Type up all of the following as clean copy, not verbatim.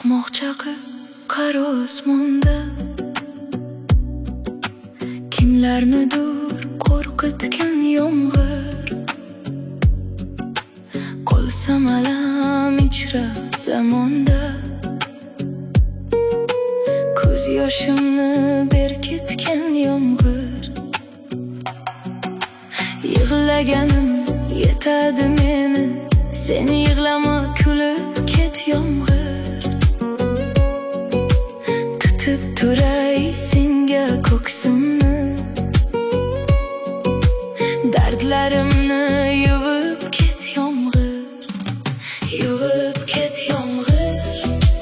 chaqmoq chaqib qaro osmonda kimlarnidir qo'rqitgan yomg'ir. Qolsam alam ichra zamonda, ko'z yoshimni berkitgan yomg'ir. Yig'laganim yetadi meni, sen yig'lama kulib ket yomg'ir. Tutib turay senga ko'ksimni, dardlarimni yuvib ket yomg'ir, yuvib ket yomg'ir,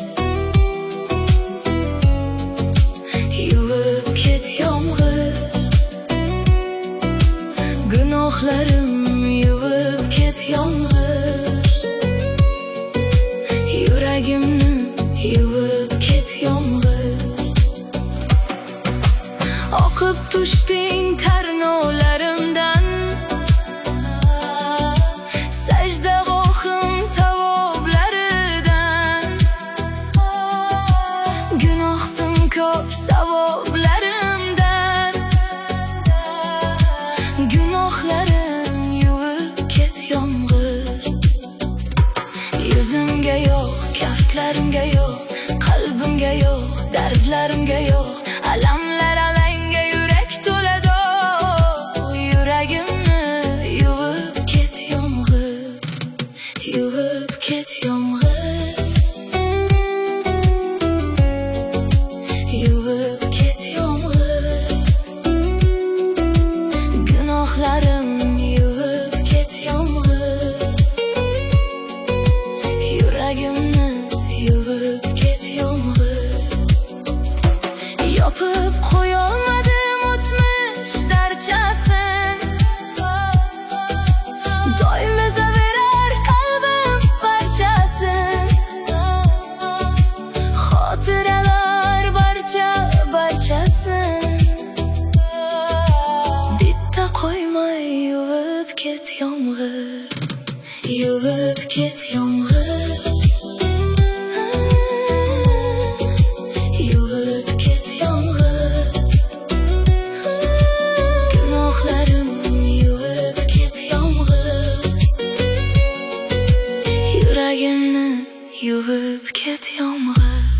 yuvib ket yomg'ir. Gunohlarim yuvib ket yomg'ir, yuragimni yuvib ket yomg'ir. Oqib tushding tarnolarimdan, sajda gohim tavoblaridan. Gunohsin ko'p savoblarimdan, gunohlarim yuvib ket yomg'ir. Yuzimga yo'q, kaftlarimga yo'q, qalbimga yo'q, dardlarimga yo'q, alamlar alanga yurak to'ladi. Yuragimni yuvib ket yomg'ir, yuvib ket yomg'ir, yuvib ket yomg'ir. Gunohlarim yuvib ket yomg'ir, yuragimni yuvib ket yomg'ir. Yopib qo'yolmadim o'tmish darchasin, doim ezaverar qalbim parchasin. Xotiralar barchasin, bitta qo'ymay yuvib ket yomg'ir, yuvib ket yomg'ir, yuvib ket yomg'ir. Gunohlarim yuvib ket yomg'ir, yuragimni yuvib ket yomg'ir.